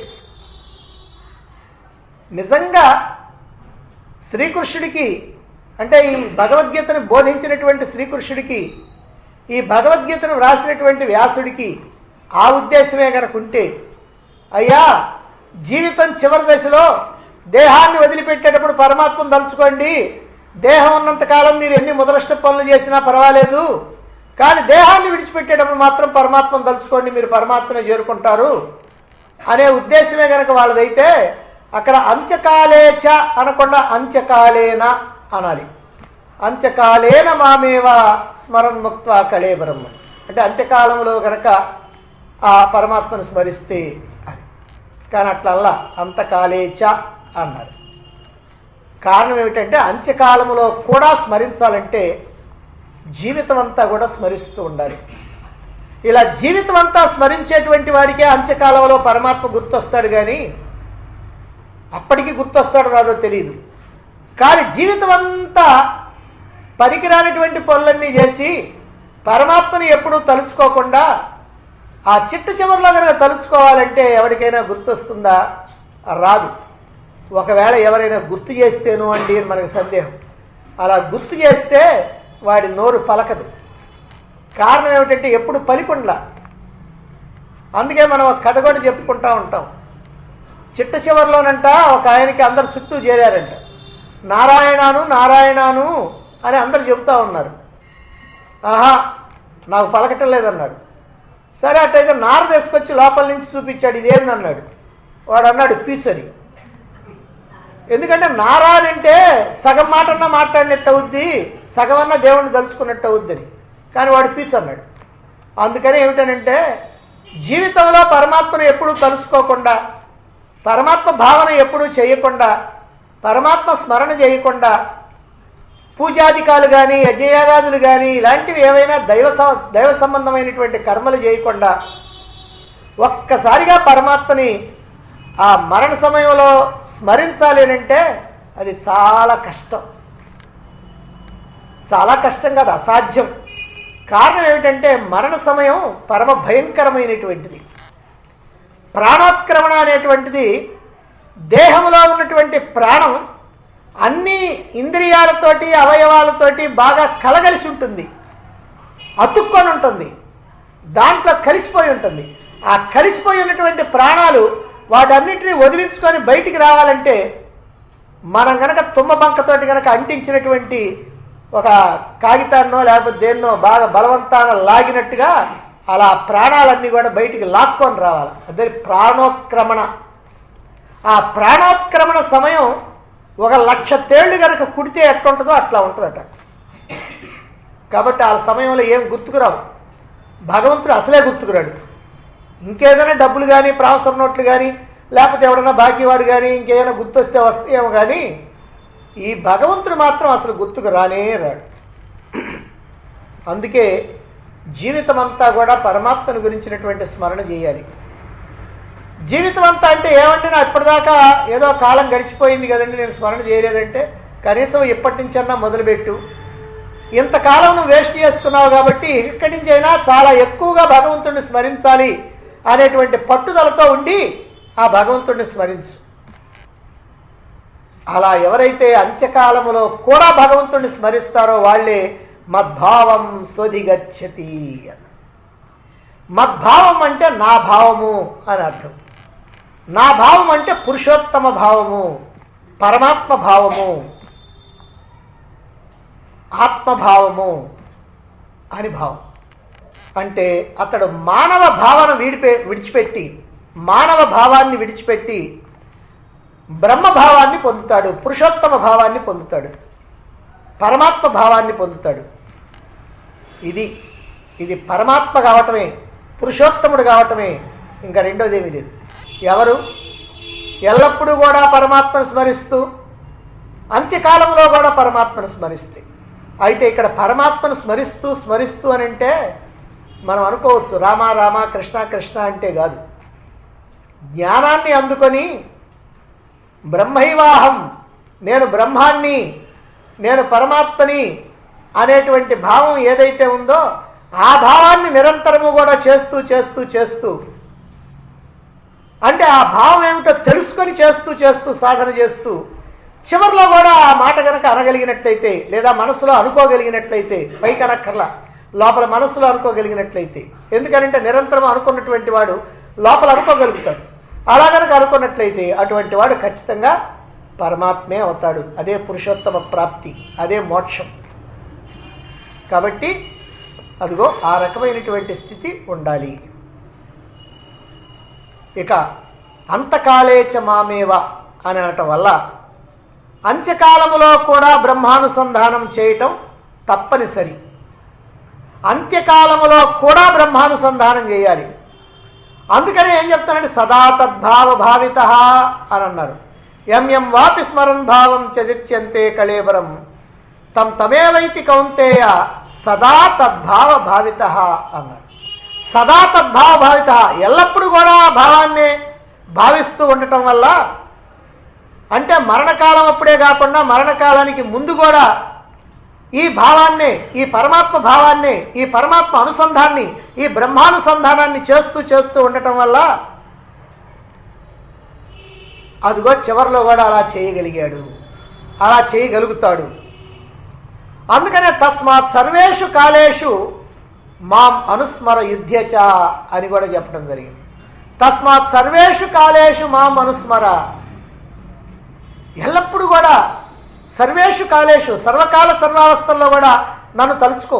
నిజంగా శ్రీకృష్ణుడికి, అంటే ఈ భగవద్గీతను బోధించినటువంటి శ్రీకృష్ణుడికి, ఈ భగవద్గీతను వ్రాసినటువంటి వ్యాసుడికి ఆ ఉద్దేశమే కనుక ఉంటే, అయ్యా జీవితం చివరి దశలో దేహాన్ని వదిలిపెట్టేటప్పుడు పరమాత్మను తలుచుకోండి, దేహం ఉన్నంతకాలం మీరు ఎన్ని ముదరష్ట పనులు చేసినా పర్వాలేదు, కానీ దేహాన్ని విడిచిపెట్టేటప్పుడు మాత్రం పరమాత్మను తలుచుకోండి, మీరు పరమాత్మనే చేరుకుంటారు అనే ఉద్దేశమే కనుక వాళ్ళదైతే అక్కడ అంత్యకాలేచ అనకుండా అంత్యకాలేన అనాలి. అంత్యకాలేన మామేవ స్మరన్ముక్త కళేబరం, అంటే అంత్యకాలంలో కనుక ఆ పరమాత్మను స్మరిస్తే అని. కానీ అట్లల్లా అంతకాలేచ అన్నారు. కారణం ఏమిటంటే అంత్యకాలములో కూడా స్మరించాలంటే జీవితం అంతా కూడా స్మరిస్తూ ఉండాలి. ఇలా జీవితం అంతా స్మరించేటువంటి వాడికే అంత్యకాలంలో పరమాత్మ గుర్తొస్తాడు, కానీ అప్పటికి గుర్తొస్తాడు రాదో తెలియదు. కానీ జీవితం అంతా పనికిరానిటువంటి పనులన్నీ చేసి పరమాత్మని ఎప్పుడూ తలుచుకోకుండా ఆ చిట్ట చివరిలో కనుక తలుచుకోవాలంటే ఎవరికైనా గుర్తొస్తుందా? రాదు. ఒకవేళ ఎవరైనా గుర్తు చేస్తేనో అండి మనకు సందేహం. అలా గుర్తు చేస్తే వాడి నోరు పలకదు. కారణం ఏమిటంటే ఎప్పుడు పలికుండలా. అందుకే మనం ఒక కథ కూడా చెప్పుకుంటూ ఉంటాం. చిట్ట చివరిలోనంట ఒక ఆయనకి అందరు చుట్టూ చేరారంట. నారాయణాను నారాయణాను అని అందరు చెబుతూ ఉన్నారు. ఆహా నాకు పలకటం లేదన్నారు. సరే అట్టయితే నార తీసుకొచ్చి లోపల నుంచి చూపించాడు, ఇదేందన్నాడు. వాడు అన్నాడు పీచని. ఎందుకంటే నారాయణ అంటే సగం మాటన్నా మాట్లాడినట్టు అవుద్ది, సగమన్నా దేవుణ్ణి తలుచుకున్నట్టు అవుద్దని. కానీ వాడు పీచు అన్నాడు. అందుకని ఏమిటనంటే జీవితంలో పరమాత్మను ఎప్పుడూ తలుచుకోకుండా, పరమాత్మ భావన ఎప్పుడూ చేయకుండా, పరమాత్మ స్మరణ చేయకుండా పూజాధికాలు కానీ యజ్ఞయాగాదులు కానీ ఇలాంటివి ఏవైనా దైవ సంబంధమైనటువంటి కర్మలు చేయకుండా ఒక్కసారిగా పరమాత్మని ఆ మరణ సమయంలో స్మరించాలి అంటే అది చాలా కష్టం. చాలా కష్టం కాదు, అసాధ్యం. కారణం ఏమిటంటే మరణ సమయం పరమ భయంకరమైనటువంటిది. ప్రాణోత్క్రమణ అనేటువంటిది దేహంలో ఉన్నటువంటి ప్రాణం అన్ని ఇంద్రియాలతోటి అవయవాలతోటి బాగా కలగలిసి ఉంటుంది, అతుక్కొని ఉంటుంది, దాంట్లో కలిసిపోయి ఉంటుంది. ఆ కలిసిపోయి ఉన్నటువంటి ప్రాణాలు వాటన్నిటిని వదిలించుకొని బయటికి రావాలంటే మనం కనుక తుమ్మ బంకతోటి కనుక అంటించినటువంటి ఒక కాగితాన్నో లేకపోతే దేన్నో బాగా బలవంతాన లాగినట్టుగా అలా ప్రాణాలన్నీ కూడా బయటికి లాక్కొని రావాలి. అదే ప్రాణోత్క్రమణ. ఆ ప్రాణోత్క్రమణ సమయం 1,00,000 తేళ్లు కనుక కుడితే ఎట్లుంటుందో అట్లా ఉంటుందట. కాబట్టి ఆ సమయంలో ఏం గుర్తుకురావు. భగవంతుడు అసలే గుర్తుకురాడు. ఇంకేదైనా డబ్బులు కానీ ప్రావసర నోట్లు కానీ లేకపోతే ఎవడన్నా బాకీవాడు కానీ ఇంకేదైనా గుర్తొస్తే వస్తాయేమో, కానీ ఈ భగవంతుడు మాత్రం అసలు గుర్తుకు రానే రాడు. అందుకే జీవితం అంతా కూడా పరమాత్మను గురించినటువంటి స్మరణ చేయాలి. జీవితం అంతా అంటే ఏమంటే నా ఇప్పటిదాకా ఏదో కాలం గడిచిపోయింది కదండి, నేను స్మరణ చేయలేదంటే కనీసం ఇప్పటి నుంచన్నా మొదలుపెట్టు. ఇంతకాలం నువ్వు వేస్ట్ చేసుకున్నావు కాబట్టి ఇక్కడి నుంచి అయినా చాలా ఎక్కువగా భగవంతుడిని స్మరించాలి అనేటువంటి పట్టుదలతో ఉండి ఆ భగవంతుడిని స్మరించు. అలా ఎవరైతే అంత్యకాలములో కూడా భగవంతుడిని స్మరిస్తారో వాళ్ళే మద్భావం స్వధిగచ్చతి. మద్భావం అంటే నా భావము అని అర్థం. నా భావం అంటే పురుషోత్తమ భావము, పరమాత్మ భావము, ఆత్మభావము అని భావం. అంటే అతడు మానవ భావన విడిచిపెట్టి, మానవ భావాన్ని విడిచిపెట్టి బ్రహ్మభావాన్ని పొందుతాడు, పురుషోత్తమ భావాన్ని పొందుతాడు, పరమాత్మ భావాన్ని పొందుతాడు. ఇది పరమాత్మ కావటమే, పురుషోత్తముడు కావటమే, ఇంకా రెండోదేమీ లేదు. ఎవరు ఎల్లప్పుడూ కూడా పరమాత్మను స్మరిస్తూ అంత్యకాలంలో కూడా పరమాత్మను స్మరిస్తే, అయితే ఇక్కడ పరమాత్మను స్మరిస్తూ స్మరిస్తూ అని అంటే మనం అనుకోవచ్చు రామ రామ కృష్ణ కృష్ణ అంటే కాదు. జ్ఞానాన్ని అందుకొని బ్రహ్మైవాహం, నేను బ్రహ్మాన్ని, నేను పరమాత్మని అనేటువంటి భావం ఏదైతే ఉందో ఆ భావాన్ని నిరంతరము కూడా చేస్తూ చేస్తూ చేస్తూ, అంటే ఆ భావం ఏమిటో తెలుసుకొని చేస్తూ చేస్తూ సాధన చేస్తూ చివరిలో కూడా ఆ మాట కనుక అనగలిగినట్లయితే, లేదా మనసులో అనుకోగలిగినట్లయితే, పైకి అనక్కర్లా, లోపల మనసులో అనుకోగలిగినట్లయితే, ఎందుకంటే నిరంతరం అనుకున్నటువంటి వాడు లోపల అనుకోగలుగుతాడు. అలా కనుక అనుకున్నట్లయితే అటువంటి వాడు ఖచ్చితంగా పరమాత్మే అవుతాడు. అదే పురుషోత్తమ ప్రాప్తి, అదే మోక్షం. కాబట్టి అదిగో ఆ రకమైనటువంటి స్థితి ఉండాలి. ఇక అంతకాలేచ మామేవ అని అనటం వల్ల అంత్యకాలములో కూడా బ్రహ్మానుసంధానం చేయటం తప్పనిసరి. అంత్యకాలములో కూడా బ్రహ్మానుసంధానం చేయాలి. అందుకని ఏం చెప్తానంటే సదా తద్భావ భావిత అని అన్నారు. ఎం వాపి స్మరన్ భావం చదిత్యంతే కళేబరం తం తమేవైతి కౌంతేయ సదా తద్భావ భావిత అన్నారు. సదా తద్భావ భావిత, ఎల్లప్పుడూ కూడా భావాన్ని భావిస్తూ ఉండటం వల్ల, అంటే మరణకాలం అప్పుడే కాకుండా మరణకాలానికి ముందు కూడా ఈ భావాన్ని, ఈ పరమాత్మ భావాన్ని, ఈ పరమాత్మ అనుసంధాన్ని, ఈ బ్రహ్మానుసంధానాన్ని చేస్తూ చేస్తూ ఉండటం వల్ల అదిగో చివరిలో కూడా అలా చేయగలిగాడు, అలా చేయగలుగుతాడు. అందుకనే తస్మాత్ సర్వేషు కాలేషు మాం అనుస్మర యుధ్యచ అని కూడా చెప్పడం జరిగింది. తస్మాత్ సర్వేషు కాలేషు మాం అనుస్మర, ఎల్లప్పుడూ కూడా సర్వేషు కాలేషు, సర్వకాల సర్వావస్థల్లో కూడా నన్ను తలుచుకో.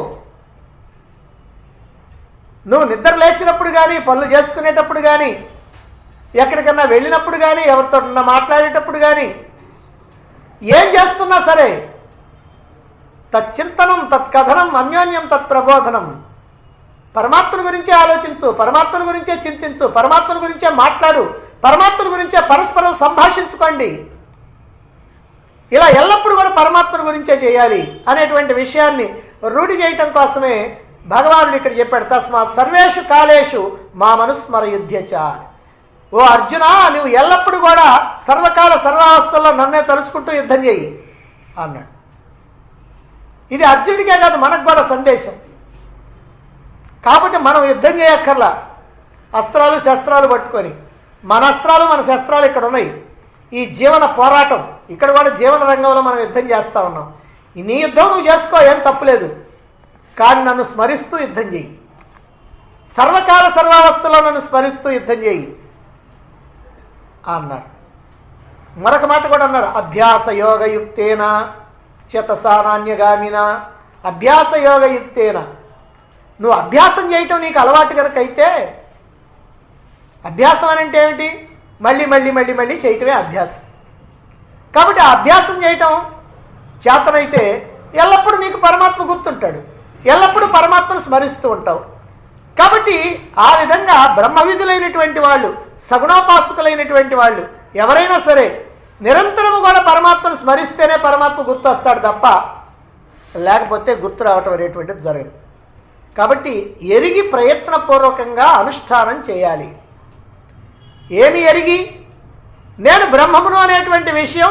నువ్వు నిద్ర లేచినప్పుడు కానీ, పనులు చేసుకునేటప్పుడు కానీ, ఎక్కడికన్నా వెళ్ళినప్పుడు కానీ, ఎవరితో మాట్లాడేటప్పుడు కానీ, ఏం చేస్తున్నా సరే తచ్చింతనం తత్కథనం అన్యోన్యం తత్ప్రబోధనం, పరమాత్మను గురించే ఆలోచించు, పరమాత్మను గురించే చింతించు, పరమాత్మను గురించే మాట్లాడు, పరమాత్మను గురించే పరస్పరం సంభాషించుకోండి. ఇలా ఎల్లప్పుడూ కూడా పరమాత్మను గురించే చేయాలి అనేటువంటి విషయాన్ని రూఢి చేయటం కోసమే భగవానుడు ఇక్కడ చెప్పాడు. తస్మాత్ సర్వేషు కాలేషు మా మనుస్మర యుధ్యచ. ఓ అర్జున, నువ్వు ఎల్లప్పుడూ కూడా సర్వకాల సర్వావస్థల్లో నన్నే తలుచుకుంటూ యుద్ధం చేయి అన్నాడు. ఇది అర్జునుడికే కాదు, మనకు కూడా సందేశం. కాకపోతే మనం యుద్ధం చేయక్కర్లా, అస్త్రాలు శస్త్రాలు పట్టుకొని, మన అస్త్రాలు మన శస్త్రాలు ఇక్కడ ఉన్నాయి. ఈ జీవన పోరాటం ఇక్కడ కూడా జీవన రంగంలో మనం యుద్ధం చేస్తూ ఉన్నాం. నీ యుద్ధం నువ్వు చేసుకో, ఏం తప్పులేదు. కానీ నన్ను స్మరిస్తూ యుద్ధం చేయి, సర్వకాల సర్వావస్థలో నన్ను స్మరిస్తూ యుద్ధం చేయి అన్నారు. మరొక మాట కూడా అన్నారు, అభ్యాస యోగయుక్తేన చేతసా నాన్యగామిన. అభ్యాస యోగయుక్తేన, నువ్వు అభ్యాసం చేయటం నీకు అలవాటు కనుక అయితే, అభ్యాసం అని అంటే ఏమిటి? మళ్ళీ మళ్ళీ మళ్ళీ మళ్ళీ చేయటమే అభ్యాసం. కాబట్టి ఆ అభ్యాసం చేయటం చేతనైతే ఎల్లప్పుడూ నీకు పరమాత్మ గుర్తుంటాడు, ఎల్లప్పుడూ పరమాత్మను స్మరిస్తూ ఉంటావు. కాబట్టి ఆ విధంగా బ్రహ్మవిధులైనటువంటి వాళ్ళు, సగుణోపాసకులైనటువంటి వాళ్ళు ఎవరైనా సరే నిరంతరము కూడా పరమాత్మను స్మరిస్తేనే పరమాత్మ గుర్తు వస్తాడు తప్ప లేకపోతే గుర్తు రావటం అనేటువంటిది జరగదు. కాబట్టి ఎరిగి ప్రయత్నపూర్వకంగా అనుష్ఠానం చేయాలి. ఏమి ఎరిగి? నేను బ్రహ్మమును అనేటువంటి విషయం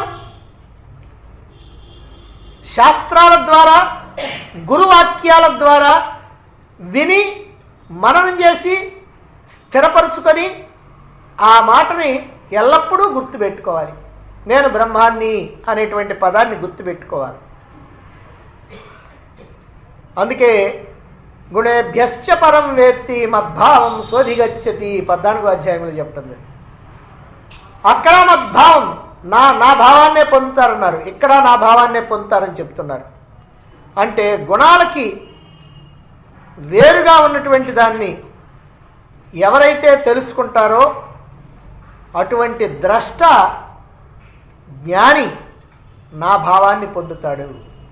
శాస్త్రాల ద్వారా, గురువాక్యాల ద్వారా విని మననం చేసి స్థిరపరుచుకొని ఆ మాటని ఎల్లప్పుడూ గుర్తుపెట్టుకోవాలి. నేను బ్రహ్మాన్ని అనేటువంటి పదాన్ని గుర్తుపెట్టుకోవాలి. అందుకే గుణేభ్యశ్చ పరం వేత్తి మద్భావం శోధిగచ్చతి 14వ అధ్యాయంలో చెప్తుంది. అక్కడ మద్భావం నా భావాన్నే పొందుతారన్నారు, ఇక్కడ నా భావాన్నే పొందుతారని చెప్తున్నారు. అంటే గుణాలకి వేరుగా ఉన్నటువంటి దాన్ని ఎవరైతే తెలుసుకుంటారో అటువంటి ద్రష్ట జ్ఞాని నా భావాన్ని పొందుతాడు.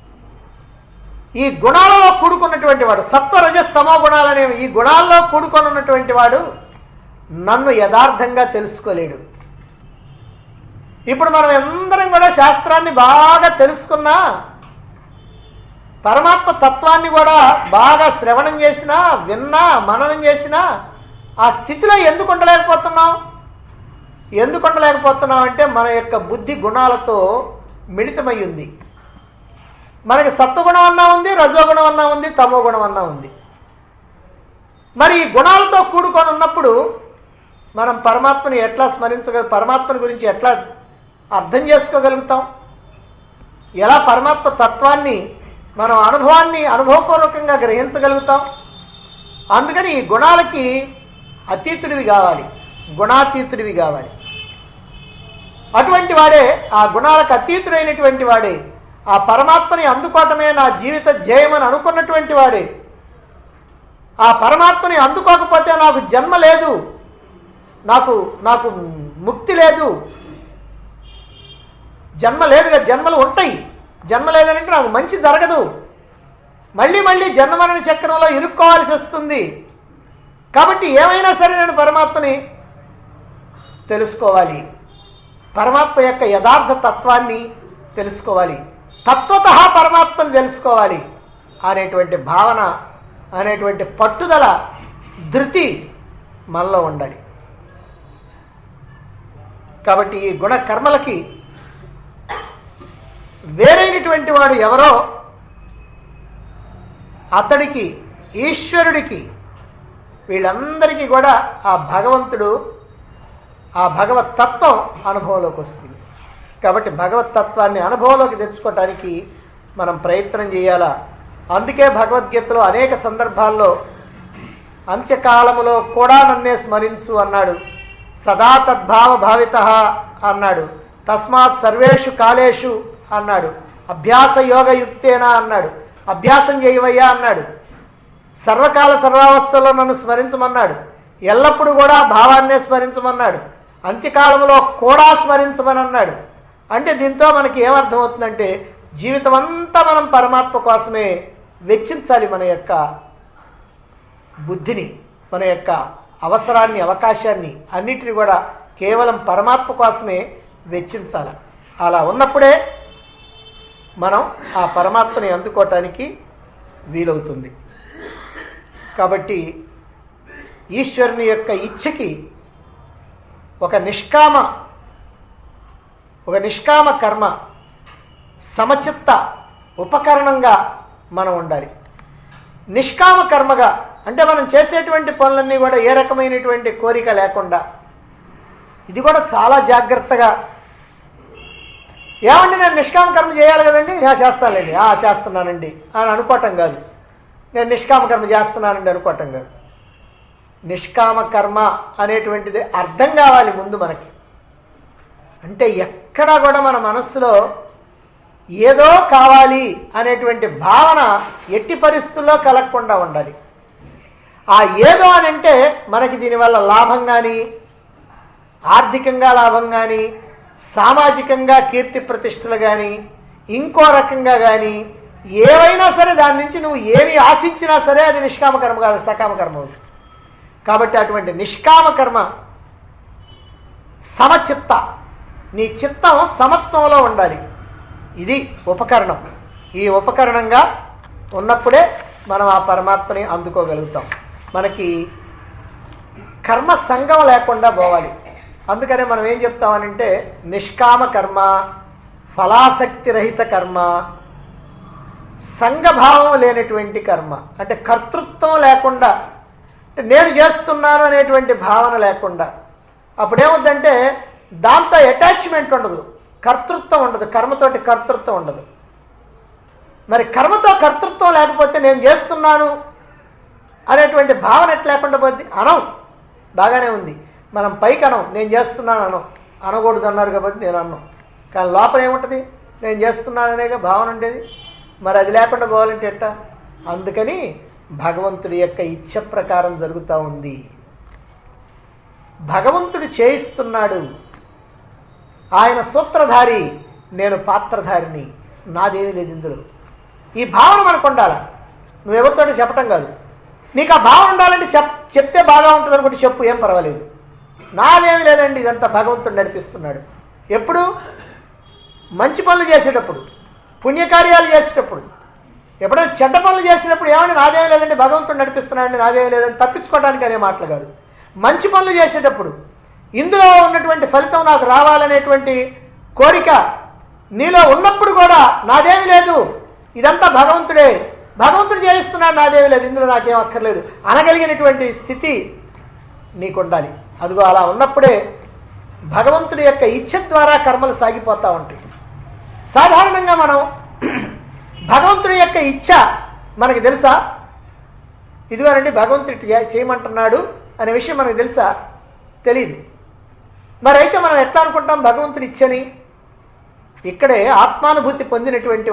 ఈ గుణాలలో కూడుకున్నటువంటి వాడు, సత్వరజస్తమో గుణాలనే ఈ గుణాల్లో కూడుకొని ఉన్నటువంటి వాడు నన్ను యథార్థంగా తెలుసుకోలేడు. ఇప్పుడు మనం అందరం కూడా శాస్త్రాన్ని బాగా తెలుసుకున్నా, పరమాత్మ తత్వాన్ని కూడా బాగా శ్రవణం చేసినా, విన్నా, మననం చేసినా ఆ స్థితిలో ఎందుకు ఉండలేకపోతున్నాం? ఎందుకు ఉండలేకపోతున్నాం అంటే మన యొక్క బుద్ధి గుణాలతో మిళితమై ఉంది. మనకి సత్వగుణం అన్నా ఉంది, రజోగుణం అన్నా ఉంది, తమో గుణం అన్నా ఉంది. మరి ఈ గుణాలతో కూడుకొని ఉన్నప్పుడు మనం పరమాత్మని ఎట్లా పరమాత్మని గురించి ఎట్లా అర్థం చేసుకోగలుగుతాం? ఎలా పరమాత్మ తత్వాన్ని మనం అనుభవపూర్వకంగా గ్రహించగలుగుతాం? అందుకని ఈ గుణాలకి అతీతుడివి కావాలి, గుణాతీతుడివి కావాలి. అటువంటి వాడే, ఆ గుణాలకు అతీతుడైనటువంటి వాడే, ఆ పరమాత్మని అందుకోవటమే నా జీవిత ధ్యేయమని అనుకున్నటువంటి వాడే, ఆ పరమాత్మని అందుకోకపోతే నాకు జన్మ లేదు, నాకు ముక్తి లేదు, జన్మ లేదుగా, జన్మలు ఉంటాయి, జన్మ లేదనంటే నాకు మంచి జరగదు, మళ్ళీ జన్మమరణ చక్రంలో ఇరుక్కోవాల్సి వస్తుంది. కాబట్టి ఏమైనా సరే నేను పరమాత్మని తెలుసుకోవాలి, పరమాత్మ యొక్క యథార్థ తత్వాన్ని తెలుసుకోవాలి, తత్వత పరమాత్మను తెలుసుకోవాలి అనేటువంటి భావన, అనేటువంటి పట్టుదల, ధృతి మనలో ఉండాలి. కాబట్టి ఈ గుణ కర్మలకి వేరైనటువంటి వాడు ఎవరో అతడికి, ఈశ్వరుడికి, వీళ్ళందరికీ కూడా ఆ భగవంతుడు, ఆ భగవత్ తత్వం అనుభవంలోకి వస్తుంది. కాబట్టి భగవత్ తత్వాన్ని అనుభవంలోకి తెచ్చుకోవటానికి మనం ప్రయత్నం చేయాలా. అందుకే భగవద్గీతలో అనేక సందర్భాల్లో అంత్యకాలములో కూడా నన్నే స్మరించు అన్నాడు, సదా తద్భావ భావిత అన్నాడు, తస్మాత్ సర్వేషు కాలేషు అన్నాడు, అభ్యాస యోగయుక్తేనా అన్నాడు, అభ్యాసం చేయవయ్యా అన్నాడు, సర్వకాల సర్వావస్థలో నన్ను స్మరించమన్నాడు, ఎల్లప్పుడూ కూడా భావాన్నే స్మరించమన్నాడు, అంత్యకాలంలో కూడా స్మరించమని అన్నాడు. అంటే దీంతో మనకి ఏమర్థమవుతుందంటే జీవితం అంతా మనం పరమాత్మ కోసమే వెచ్చించాలి. మన యొక్క బుద్ధిని, మన యొక్క అవసరాన్ని, అవకాశాన్ని అన్నిటిని కూడా కేవలం పరమాత్మ కోసమే వెచ్చించాలి. అలా ఉన్నప్పుడే మనం ఆ పరమాత్మని అందుకోవటానికి వీలవుతుంది. కాబట్టి ఈశ్వరుని యొక్క ఇచ్ఛకి ఒక నిష్కామ కర్మ, సమచిత్త ఉపకరణంగా మనం ఉండాలి. నిష్కామ కర్మగా అంటే మనం చేసేటువంటి పనులన్నీ కూడా ఏ రకమైనటువంటి కోరిక లేకుండా, ఇది కూడా చాలా జాగ్రత్తగా, ఏమంటే నేను నిష్కామ కర్మ చేయాలి కదండి, చేస్తానండి, చేస్తున్నానండి అని అనుకోవటం కాదు, నేను నిష్కామ కర్మ చేస్తున్నానండి అనుకోవటం కాదు. నిష్కామ కర్మ అనేటువంటిది అర్థం కావాలి ముందు మనకి. అంటే ఎక్కడా కూడా మన మనస్సులో ఏదో కావాలి అనేటువంటి భావన ఎట్టి పరిస్థితుల్లో కలగకుండా ఉండాలి. ఆ ఏదో అని అంటే మనకి దీనివల్ల లాభం కానీ, ఆర్థికంగా లాభం కానీ, సామాజికంగా కీర్తి ప్రతిష్టలు కానీ, ఇంకో రకంగా కానీ ఏవైనా సరే దాని నుంచి నువ్వు ఏమి ఆశించినా సరే అది నిష్కామ కర్మ కాదు, సకామ కర్మ అవుతుంది. కాబట్టి అటువంటి నిష్కామ కర్మ, సమచిత్త, నీ చిత్తం సమత్వంలో ఉండాలి. ఇది ఉపకరణం. ఈ ఉపకరణంగా ఉన్నప్పుడే మనం ఆ పరమాత్మని అందుకోగలుగుతాం. మనకి కర్మ సంగం లేకుండా పోవాలి. అందుకనే మనం ఏం చెప్తామనంటే నిష్కామ కర్మ, ఫలాసక్తి రహిత కర్మ, సంఘభావం లేనటువంటి కర్మ. అంటే కర్తృత్వం లేకుండా, అంటే నేను చేస్తున్నాను అనేటువంటి భావన లేకుండా. అప్పుడేమవుద్దంటే దాంతో అటాచ్మెంట్ ఉండదు, కర్తృత్వం ఉండదు, కర్మతోటి కర్తృత్వం ఉండదు. మరి కర్మతో కర్తృత్వం లేకపోతే నేను చేస్తున్నాను అనేటువంటి భావన ఎట్లా లేకుండా పోద్ది? అనం బాగానే ఉంది, మనం పైకి అనం, నేను చేస్తున్నాను అనం, అనకూడదు అన్నారు కాబట్టి నేను అన్నాం. కానీ లోపల ఏముంటుంది? నేను చేస్తున్నాను అనేగా భావన ఉండేది. మరి అది లేకుండా పోవాలంటే ఎట్టా? అందుకని భగవంతుడి యొక్క ఇచ్ఛ ప్రకారం జరుగుతూ ఉంది. భగవంతుడు చేయిస్తున్నాడు, ఆయన సూత్రధారి, నేను పాత్రధారిని, నాదేమీ లేదు ఇందులో. ఈ భావన మనకు ఉండాలి. నువ్వెవరితో చెప్పటం కాదు, నీకు ఆ భావన ఉండాలంటే చెప్తే బాగా ఉంటుంది అనుకుంటే చెప్పు, ఏం పర్వాలేదు. నాదేమీ లేదండి, ఇదంతా భగవంతుడు నడిపిస్తున్నాడు. ఎప్పుడు? మంచి పనులు చేసేటప్పుడు, పుణ్యకార్యాలు చేసేటప్పుడు. ఎప్పుడైనా చెడ్డ పనులు చేసేటప్పుడు ఏమని నాదేమీ లేదండి భగవంతుడు నడిపిస్తున్నాడండి, నాదేమీ లేదని తప్పించుకోవడానికి అనే మాటలు కాదు. మంచి పనులు చేసేటప్పుడు ఇందులో ఉన్నటువంటి ఫలితం నాకు రావాలనేటువంటి కోరిక నీలో ఉన్నప్పుడు కూడా నాదేమీ లేదు, ఇదంతా భగవంతుడే, భగవంతుడు చేయిస్తున్నాడు, నాదేమీ లేదు, ఇందులో నాకేం అక్కర్లేదు అనగలిగినటువంటి స్థితి నీకు ఉండాలి. అదిగో అలా ఉన్నప్పుడే భగవంతుడి యొక్క ఇచ్ఛ ద్వారా కర్మలు సాగిపోతూ ఉంటాయి. సాధారణంగా మనం భగవంతుడి యొక్క ఇచ్ఛ మనకు తెలుసా? ఇదిగోనండి భగవంతుడి చేయమంటున్నాడు అనే విషయం మనకు తెలుసా? తెలీదు. మరి అయితే మనం ఎట్లా అనుకుంటాం భగవంతుడి ఇచ్చని? ఇక్కడే ఆత్మానుభూతి పొందినటువంటి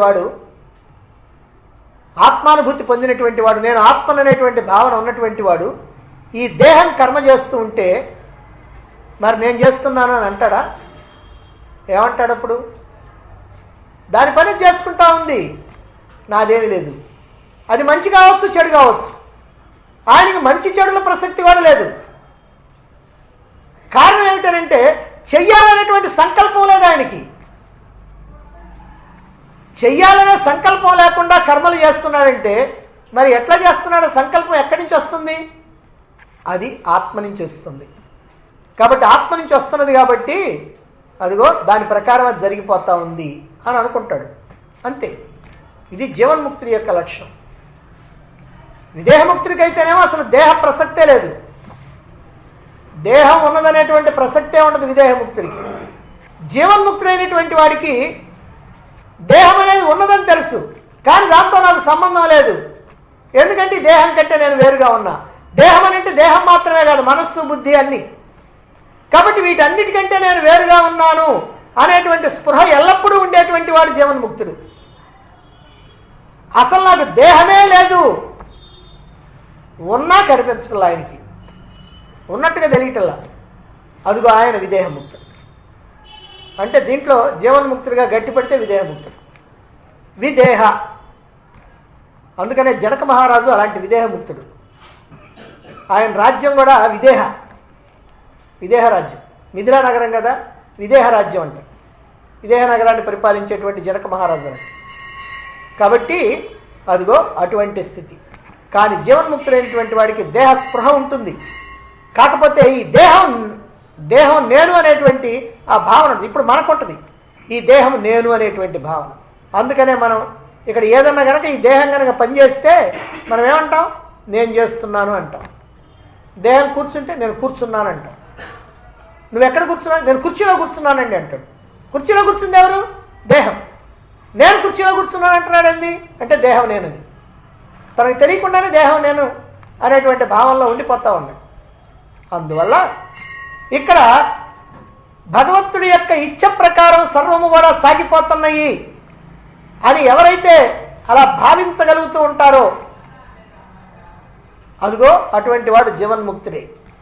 వాడు, నేను ఆత్మననేటువంటి భావన ఉన్నటువంటి వాడు ఈ దేహం కర్మ చేస్తూ ఉంటే మరి నేను చేస్తున్నాను అని అంటాడా? ఏమంటాడు అప్పుడు? దాని పని చేసుకుంటా ఉంది, నాదేమీ లేదు. అది మంచి కావచ్చు, చెడు కావచ్చు, ఆయనకి మంచి చెడుల ప్రసక్తి కూడా లేదు. కారణం ఏమిటంటే చెయ్యాలనేటువంటి సంకల్పం లేదు ఆయనకి. చెయ్యాలనే సంకల్పం లేకుండా కర్మలు చేస్తున్నాడంటే మరి ఎట్లా చేస్తున్నాడు? సంకల్పం ఎక్కడి నుంచి వస్తుంది? అది ఆత్మ నుంచి వస్తుంది. కాబట్టి ఆత్మ నుంచి వస్తున్నది కాబట్టి అదిగో దాని ప్రకారం అది జరిగిపోతా ఉంది అని అనుకుంటాడు, అంతే. ఇది జీవన్ముక్తుడి యొక్క లక్షణం. విదేహముక్తుడికి అయితేనేమో అసలు దేహ ప్రసక్తే లేదు, దేహం ఉన్నదనేటువంటి ప్రసక్తే ఉండదు విదేహముక్తుడికి. జీవన్ముక్తుడైనటువంటి వాడికి దేహం అనేది ఉన్నదని తెలుసు, కానీ దాంతో నాకు సంబంధం లేదు. ఎందుకంటే దేహం కంటే నేను వేరుగా ఉన్నా. దేహం అంటే దేహం మాత్రమే కాదు, మనస్సు, బుద్ధి అన్నీ. కాబట్టి వీటన్నిటికంటే నేను వేరుగా ఉన్నాను అనేటువంటి స్పృహ ఎల్లప్పుడూ ఉండేటువంటి వాడు జీవన్ముక్తుడు. అసలు నాకు దేహమే లేదు, ఉన్నా కనిపించటల్లా, ఆయనకి ఉన్నట్టుగా తెలియటల్లా. అదిగో ఆయన విదేహముక్తుడు. అంటే దీంట్లో జీవన్ముక్తుడిగా గట్టిపడితే విదేహముక్తుడు. విదేహ, అందుకనే జనక మహారాజు అలాంటి విదేహముక్తుడు. ఆయన రాజ్యం కూడా విదేహ రాజ్యం. మిథిలా నగరం కదా విదేహ రాజ్యం అంటే. విదేహ నగరాన్ని పరిపాలించేటువంటి జనక మహారాజు అంటే. కాబట్టి అదిగో అటువంటి స్థితి. కానీ జీవన్ముక్తుడైనటువంటి వాడికి దేహ స్పృహ ఉంటుంది. కాకపోతే ఈ దేహం నేను అనేటువంటి ఆ భావన ఇప్పుడు మనకుంటుంది. ఈ దేహం నేను అనేటువంటి భావన. అందుకనే మనం ఇక్కడ ఏదన్నా కనుక ఈ దేహం కనుక పనిచేస్తే మనం ఏమంటాం? నేను చేస్తున్నాను అంటాం. దేహం కూర్చుంటే నేను కూర్చున్నాను అంటాం. నువ్వు ఎక్కడ కూర్చున్నావు? నేను కుర్చీలో కూర్చున్నానండి అంటాడు. కుర్చీలో కూర్చుంది ఎవరు? దేహం. నేను కుర్చీలో కూర్చున్నాను అంటున్నాడు. ఏంది అంటే దేహం నేనని తనకు తెలియకుండానే దేహం నేను అనేటువంటి భావంలో ఉండిపోతా ఉన్నాడు. అందువల్ల ఇక్కడ భగవంతుడి యొక్క ఇచ్ఛ ప్రకారం సర్వము కూడా సాగిపోతున్నాయి అని ఎవరైతే అలా భావించగలుగుతూ ఉంటారో అదిగో అటువంటి వాడు జీవన్ముక్తుడే.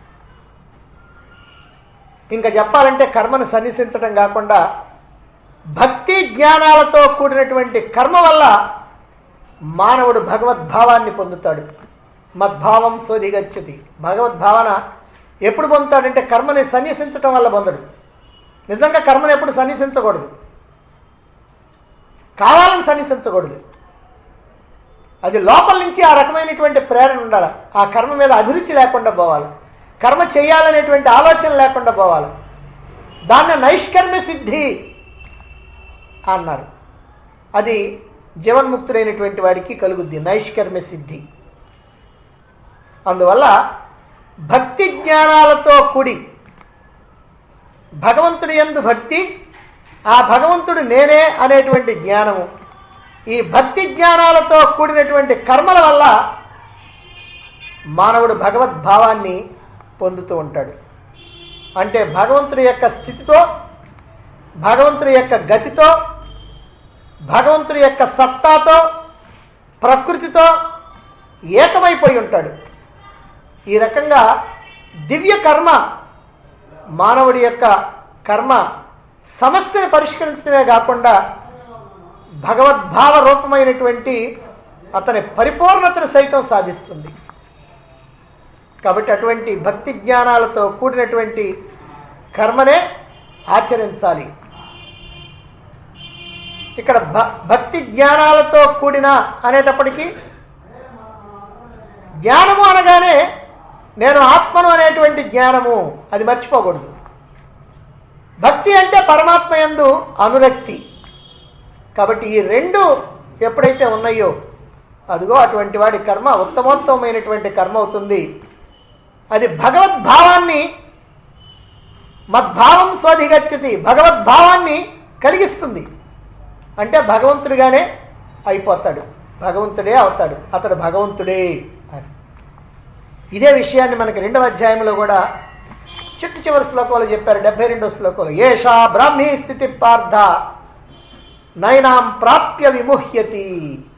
ఇంకా చెప్పాలంటే కర్మను సన్నిసించడం కాకుండా భక్తి జ్ఞానాలతో కూడినటువంటి కర్మ వల్ల మానవుడు భగవద్భావాన్ని పొందుతాడు. మద్భావం సోధిగచ్చతి. భగవద్భావన ఎప్పుడు పొందుతాడంటే కర్మని సన్నిసించటం వల్ల పొందడు. నిజంగా కర్మను ఎప్పుడు సన్నిసించకూడదు, కావాలని సన్నిసించకూడదు. అది లోపల నుంచి ఆ రకమైనటువంటి ప్రేరణ ఉండాలి. ఆ కర్మ మీద అభిరుచి లేకుండా పోవాలి, కర్మ చేయాలనేటువంటి ఆలోచన లేకుండా పోవాలి. దాన్ని నైష్కర్మ్య సిద్ధి అన్నారు. అది జీవన్ముక్తుడైనటువంటి వాడికి కలుగుద్ది నైష్కర్మ్య సిద్ధి. అందువల్ల భక్తి జ్ఞానాలతో కూడి భగవంతుడి యందు భక్తి, ఆ భగవంతుడు నేనే అనేటువంటి జ్ఞానము, ఈ భక్తి జ్ఞానాలతో కూడినటువంటి కర్మల వల్ల మానవుడు భగవద్భావాన్ని పొందుతూ ఉంటాడు. అంటే భగవంతుడి యొక్క స్థితితో, భగవంతుడి యొక్క గతితో, భగవంతుడి యొక్క సత్తాతో, ప్రకృతితో ఏకమైపోయి ఉంటాడు. ఈ రకంగా దివ్య కర్మ, మానవుడి యొక్క కర్మ సమస్యను పరిష్కరించడమే కాకుండా భగవద్భావ రూపమైనటువంటి అతని పరిపూర్ణతను సైతం సాధిస్తుంది. కాబట్టి అటువంటి భక్తి జ్ఞానాలతో కూడినటువంటి కర్మనే ఆచరించాలి. ఇక్కడ భక్తి జ్ఞానాలతో కూడిన అనేటప్పటికీ జ్ఞానము అనగానే నేను ఆత్మను అనేటువంటి జ్ఞానము, అది మర్చిపోకూడదు. భక్తి అంటే పరమాత్మ యందు అనురక్తి. కాబట్టి ఈ రెండు ఎప్పుడైతే ఉన్నాయో అదిగో అటువంటి వాడి కర్మ ఉత్తమోత్తమైనటువంటి కర్మ అవుతుంది. అది భగవద్భావాన్ని, మద్భావం స్వధిగచ్చతి, భగవద్భావాన్ని కలిగిస్తుంది. అంటే భగవంతుడిగానే అయిపోతాడు, భగవంతుడే అవుతాడు, అతడు భగవంతుడే అని. ఇదే విషయాన్ని మనకి 2వ అధ్యాయంలో కూడా చివరి శ్లోకంలో చెప్పారు. 72వ శ్లోకంలో ఏషా బ్రాహ్మీ స్థితి పార్థ నైనాం ప్రాప్య విముహ్యతి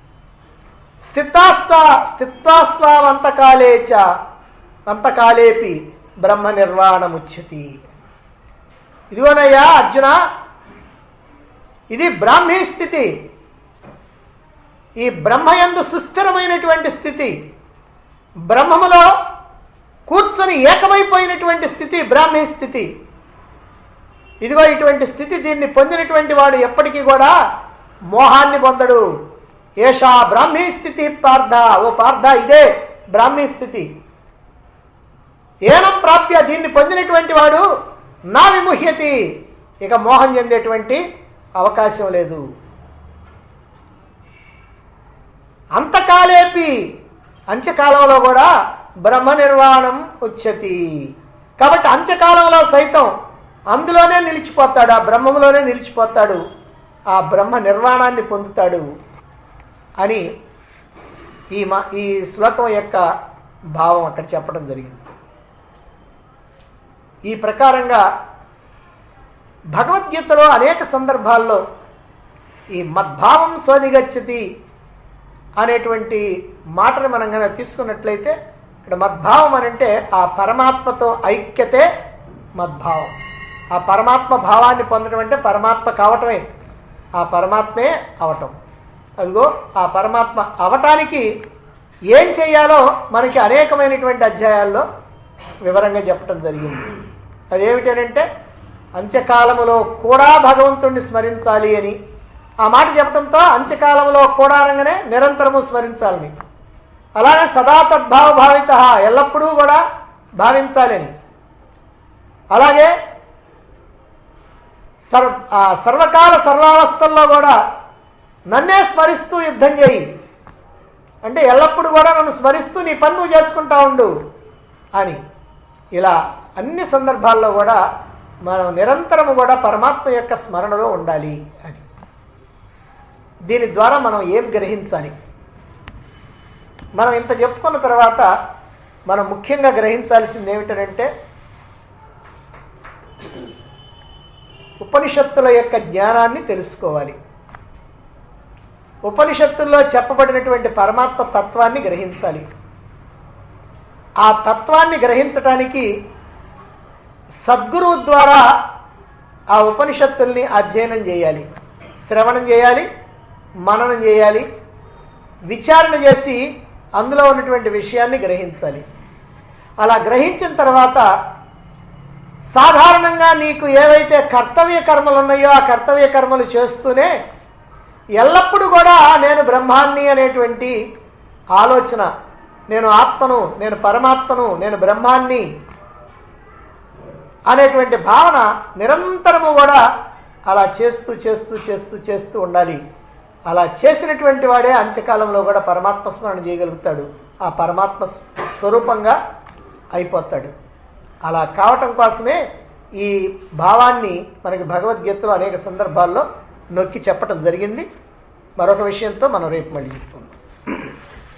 స్థిత్వాస్వాంతకాలేపి బ్రహ్మ నిర్వాణముచ్యతి. ఇదిగోనయ్యా అర్జున, ఇది బ్రాహ్మీ స్థితి, ఈ బ్రహ్మయందు సుస్థిరమైనటువంటి స్థితి, బ్రహ్మములో కూర్చొని ఏకమైపోయినటువంటి స్థితి బ్రాహ్మీ స్థితి. ఇదిగో ఇటువంటి స్థితి, దీన్ని పొందినటువంటి వాడు ఎప్పటికీ కూడా మోహాన్ని పొందడు. ఏషా బ్రాహ్మీ స్థితి పార్థ, ఓ పార్థ ఇదే బ్రాహ్మీ స్థితి. ఏనం ప్రాప్య, దీన్ని పొందినటువంటి వాడు నా విముహ్యతి, ఇక మోహం చెందేటువంటి అవకాశం లేదు. అంతకాలేపి, అంత్యకాలంలో కూడా బ్రహ్మ నిర్వాణం ఉచ్యతి. కాబట్టి అంత్యకాలంలో సైతం అందులోనే నిలిచిపోతాడు, ఆ బ్రహ్మంలోనే నిలిచిపోతాడు, ఆ బ్రహ్మ నిర్వాణాన్ని పొందుతాడు అని ఈ శ్లోకం యొక్క భావం అక్కడ చెప్పడం జరిగింది. ఈ ప్రకారంగా భగవద్గీతలో అనేక సందర్భాల్లో ఈ మద్భావం స్వధిగచ్చతి అనేటువంటి మాటను మనం కనుక తీసుకున్నట్లయితే, ఇక్కడ మద్భావం అనంటే ఆ పరమాత్మతో ఐక్యతే మద్భావం. ఆ పరమాత్మ భావాన్ని పొందడం అంటే పరమాత్మ కావటమే, ఆ పరమాత్మే అవటం. అదిగో ఆ పరమాత్మ అవటానికి ఏం చేయాలో మనకి అనేకమైనటువంటి అధ్యాయాల్లో వివరంగా చెప్పడం జరిగింది. అదేమిటనంటే అంత్యకాలములో కూడా భగవంతుణ్ణి స్మరించాలి అని ఆ మాట చెప్పడంతో అంత్యకాలంలో కూడా అనగానే నిరంతరము స్మరించాలని, అలాగే సదా తద్భావ భావిత, ఎల్లప్పుడూ కూడా భావించాలని, అలాగే సర్వకాల సర్వావస్థల్లో కూడా నన్నే స్మరిస్తూ యుద్ధం చేయి, అంటే ఎల్లప్పుడూ కూడా నన్ను స్మరిస్తూ నీ పని నువ్వు చేసుకుంటా ఉండు అని. ఇలా అన్ని సందర్భాల్లో కూడా మనం నిరంతరము కూడా పరమాత్మ యొక్క స్మరణలో ఉండాలి అని. దీని ద్వారా మనం ఏం గ్రహించాలి? మనం ఇంత చెప్పుకున్న తర్వాత మనం ముఖ్యంగా గ్రహించాల్సింది ఏమిటంటే, ఉపనిషత్తుల యొక్క జ్ఞానాన్ని తెలుసుకోవాలి. ఉపనిషత్తుల్లో చెప్పబడినటువంటి పరమాత్మ తత్వాన్ని గ్రహించాలి. ఆ తత్వాన్ని గ్రహించటానికి సద్గురువు ద్వారా ఆ ఉపనిషత్తుల్ని అధ్యయనం చేయాలి, శ్రవణం చేయాలి, మననం చేయాలి, విచారణ చేసి అందులో ఉన్నటువంటి విషయాన్ని గ్రహించాలి. అలా గ్రహించిన తర్వాత సాధారణంగా నీకు ఏవైతే కర్తవ్య కర్మలు ఉన్నాయో ఆ కర్తవ్య కర్మలు చేస్తూనే ఎల్లప్పుడూ కూడా నేను బ్రహ్మాన్ని అనేటువంటి ఆలోచన, నేను ఆత్మను, నేను పరమాత్మను, నేను బ్రహ్మాన్ని అనేటువంటి భావన నిరంతరము కూడా అలా చేస్తూ చేస్తూ చేస్తూ చేస్తూ ఉండాలి. అలా చేసినటువంటి వాడే అంత్యకాలంలో కూడా పరమాత్మ స్మరణ చేయగలుగుతాడు, ఆ పరమాత్మ స్వరూపంగా అయిపోతాడు. అలా కావటం కోసమే ఈ భావాన్ని మనకి భగవద్గీతలో అనేక సందర్భాల్లో నొక్కి చెప్పటం జరిగింది. మరొక విషయంతో మనం రేపు మళ్ళీ చెప్పుకుందాం.